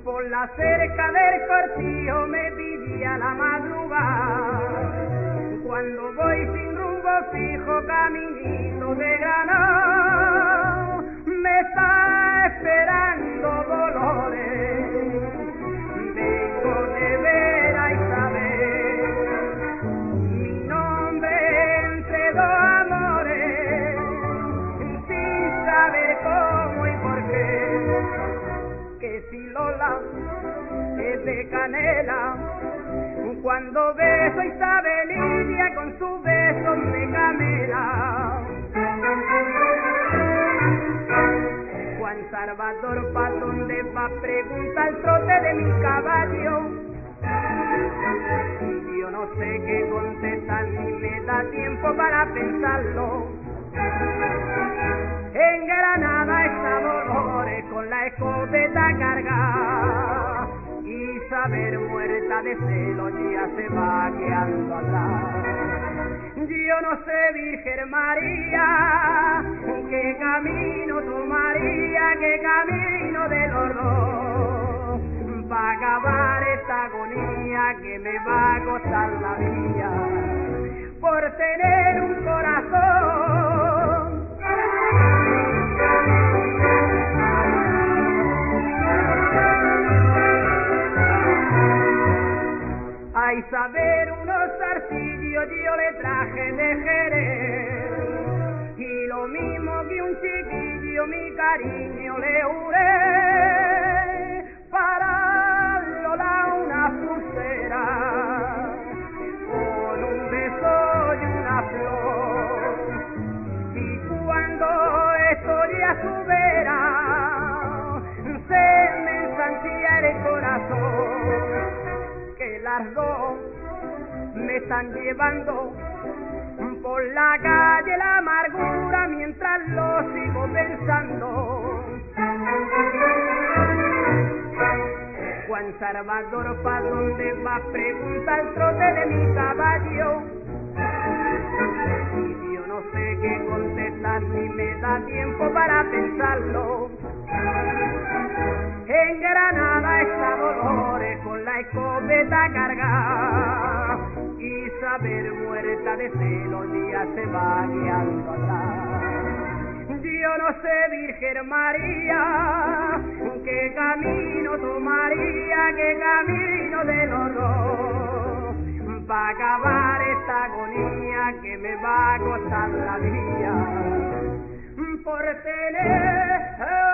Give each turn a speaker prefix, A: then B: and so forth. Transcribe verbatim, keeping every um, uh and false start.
A: por la cerca del cortijo me pidía la madrugada. Cuando voy sin rumbo fijo, caminito de Granada, me está esperando Dolores. Vengo de ver a Isabel, mi nombre entre dos amores, sin saber cómo y por qué. Que si Lola es de canela, cuando beso a Isabelinia con su beso me camela. Juan Salvador, ¿pa' dónde va? Pregunta el trote de mi caballo. Yo no sé qué contestar ni me da tiempo para pensarlo. En Granada está Dolores con la escopeta cargada. Isabel muerta de celos ya se va quedando atrás. Yo no sé, Virgen María, qué camino tomaría, qué camino del horror, para acabar esta agonía que me va a costar la vida, por tener un corazón. A Isabel unos zarcillos yo le traje de Jerez, y lo mismo que un chiquillo mi cariño le juré, para Lola una pulsera, con un beso y una flor, y cuando estoy a su vera, se me ensanchía el corazón. Las dos me están llevando por la calle la amargura mientras lo sigo pensando. Juan Salvador, ¿pa' dónde va? Pregunta el trote de mi caballo. Y yo no sé qué contestar ni me da tiempo para pensarlo. En Granada está Dolores con la escopeta cargada. Isabel muerta de celos ya se va quedando atrás. Yo no sé, Virgen María, qué camino tomaría, qué camino del horror, para acabar esta agonía que me va a costar la vida, por tener